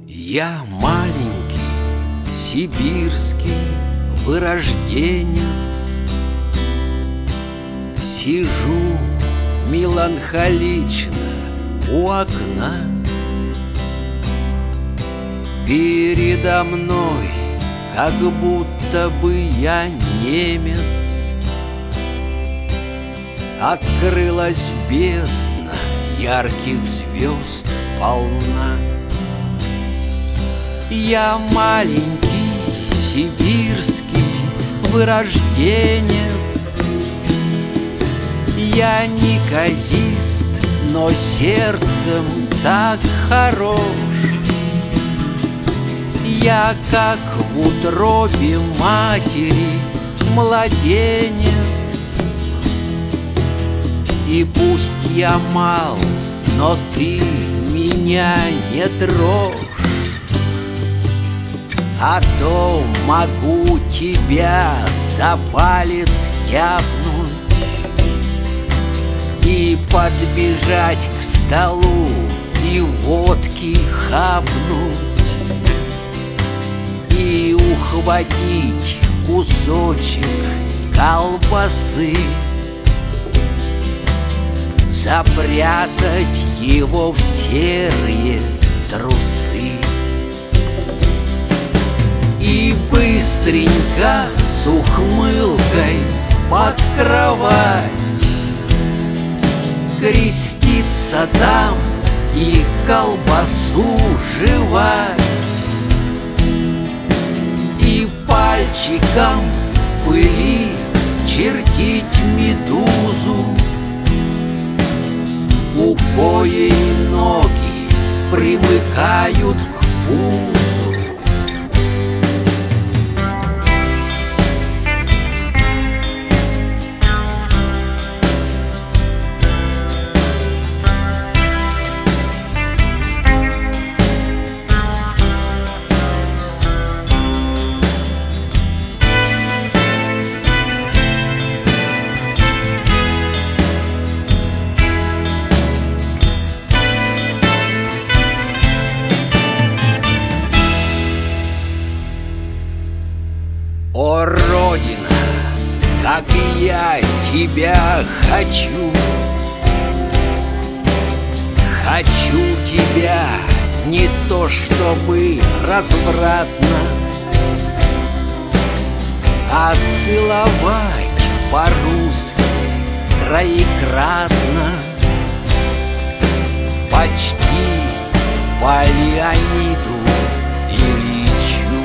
Я маленький сибирский вырожденец, сижу меланхолично у окна. Передо мной, как будто бы я немец, открылась бездна ярких звезд полна. Я маленький сибирский вырожденец, я неказист, но сердцем так хорош. Я, как в утробе матери младенец, и пусть я мал, но ты меня не трожь, а то могу тебя за палец тяпнуть и подбежать к столу и водки хапнуть, и ухватить кусочек колбасы, запрятать его в серые трусы и быстренько с ухмылкой под кровать креститься там и колбасу жевать, и пальчиком в пыли чертить медузу, у коей ноги примыкают к пузу. О, Родина, как я тебя хочу! Хочу тебя не то чтобы развратно, а целовать по-русски троекратно, почти по Леониду Ильичу.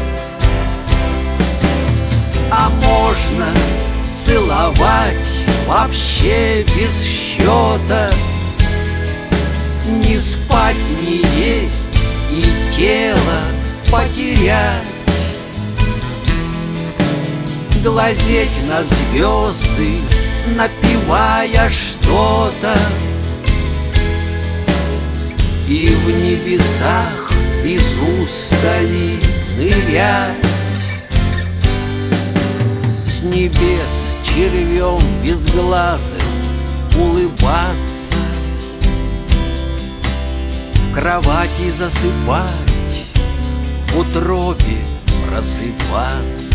А можно целовать вообще без счета, не спать, не есть и тело потерять, глазеть на звезды, напевая что-то, и в небесах без устали нырять. С небес червем безглазым улыбаться, в кровати засыпать, в утробе просыпаться.